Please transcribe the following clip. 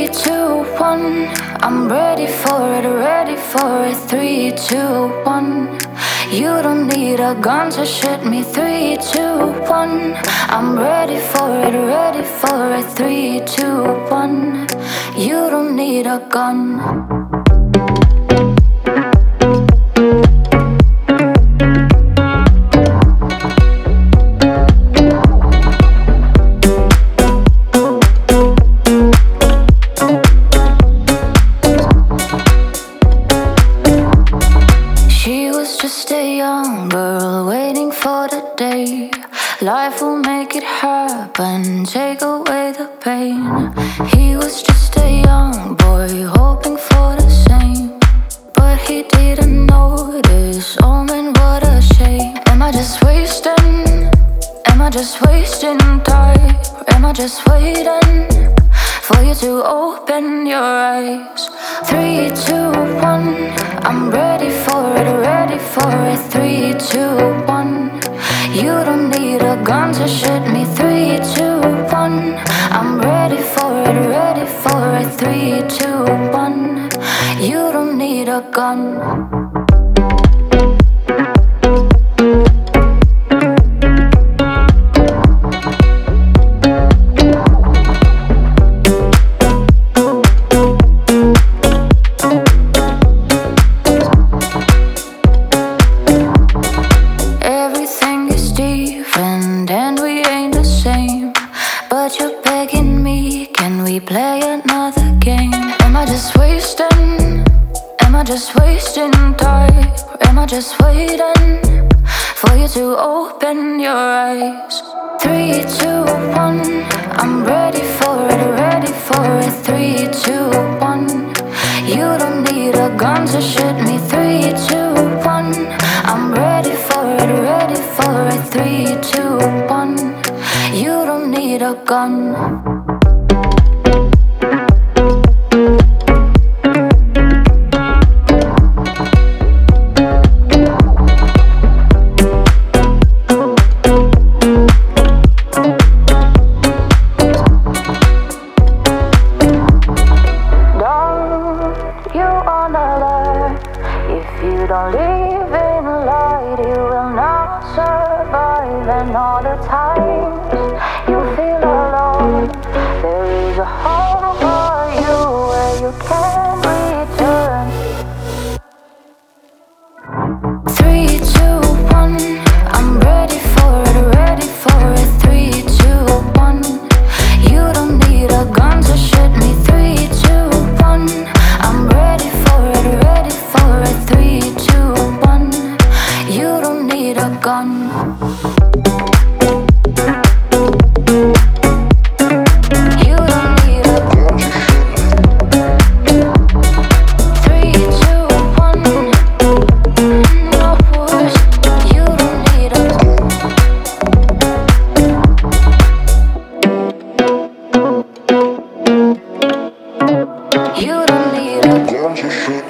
two, one. I'm ready for it, ready for it. 3, 2, 1. You don't need a gun to shoot me. 3, 2, 1. I'm ready for it, ready for it. 3, 2, 1. You don't need a gun. Just a young girl waiting for the day life will make it happen, take away the pain. He was just a young boy hoping for the same, but he didn't notice. Oh man, what a shame. Am I just wasting? Am I just wasting time? Or am I just waiting for you to open your eyes? 3, 2, 1. I'm ready for it, ready for it. 3, 2, 1. You don't need a gun to shoot me. 3, 2, 1. I'm ready for it, ready for it. 3, 2, 1. You don't need a gun. But you're begging me, can we play another game? Am I just wasting? Am I just wasting time? Or am I just waiting for you to open your eyes? 3, 2, 1. I'm ready for it, ready for it. 3, 2, 1. You don't need a gun to shoot me. 3, 2, 1. I'm ready for it, ready for it. 3, 2, 1. You don't need a gun. If you don't live in light, you will not survive. And all the times you feel alone, there is a home for you where you can return. 3, 2, 1. I'm ready for it, ready for it. 3, 2, 1. You don't need a gun to shoot me. 3, 2, 1. I'm ready for it, ready for it. 3, 2, 1. You don't need a gun. You don't need a gun. 3, 2, 1. No worse. You don't need a gun. You don't need a gun.